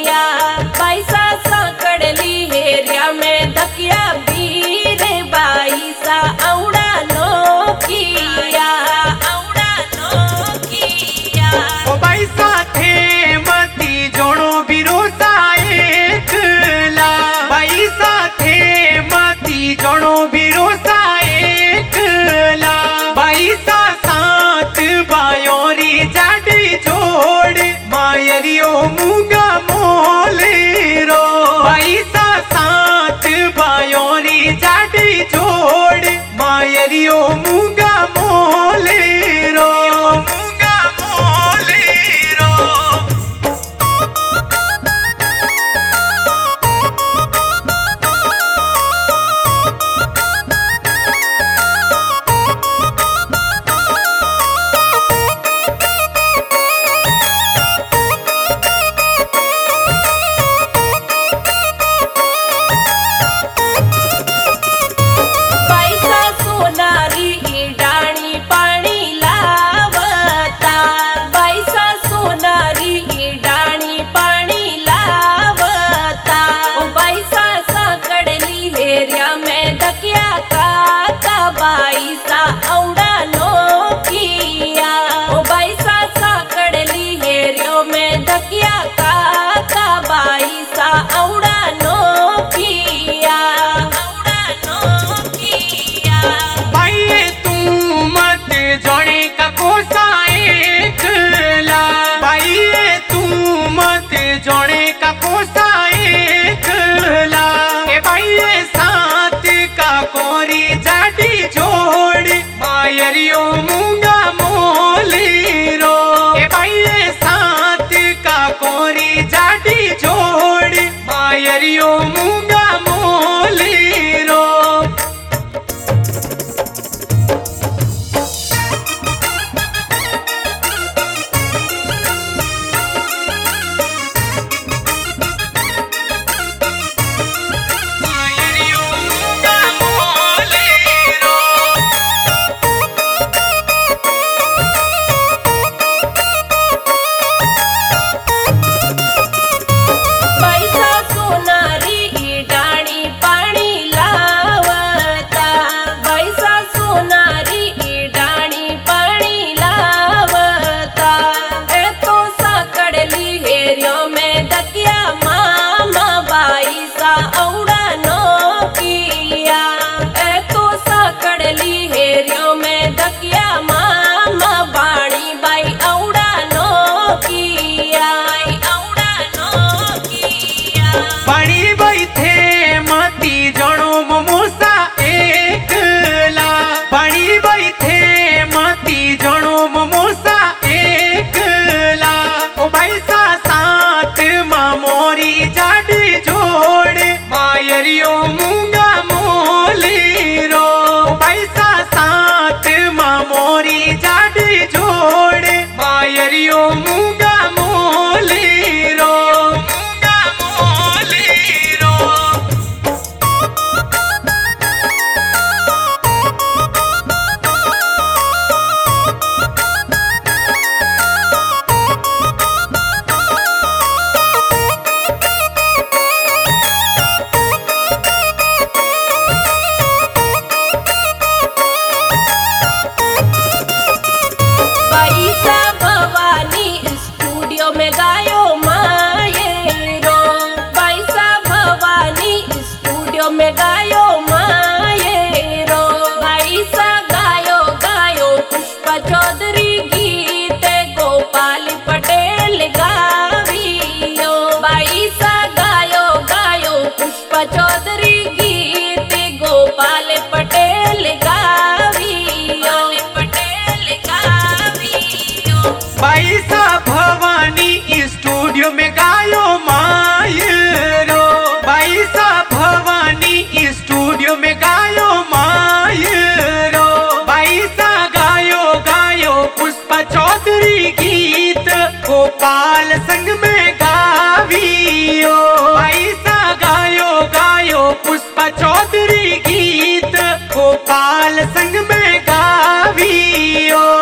किया पैसा सकड़ली हेरिया में धकिया बीर बाईसा औड़ा नो किया ओ पैसा थे मती जोड़ो बिरोसा एकला पैसा थे मती जोड़ो बिरोसा एकला पैसा सात बायोरी जाडी जोड़ मायरियो मुगा मोले रो पैसा सात बायोरी जाडी जोड़ मायरियो मुगा मोले रो बाईसा औड़ा नो किया ओ बाईसा सकड़ली हेरियो में धकिया का बाईसा औड़ा नो किया भाई तू मत जोड़े का कोसा एकला भाई तू मत जोड़े का कोसा एकला ए भाई साथ का कोरी जाडी जोड़ मायरियो मुगा मोली रो ए भाई साथ का कोरी जाडी जोड़ मायरियो मुगा मोली रो मायरियो मुगा मोली रो पैसा साथ मामोरी जाडी जोड़ मायरियो मुगा मोली रो में गायो मायरो भाईसा गायो पुष्पा चौधरी गीत गोपाल पटेल गावियो भाईसा गायो पुष्पा चौधरी गीत गोपाल पटेल गावियो भाईसा भवानी स्टूडियो में गायो मायरो भाईसा भवानी स्टूडियो में गायो मायरो भाईसा गायो पुष्पा चौधरी गीत गोपाल संग में गावियो भाईसा गायो पुष्पा चौधरी गीत गोपाल संग में गावियो।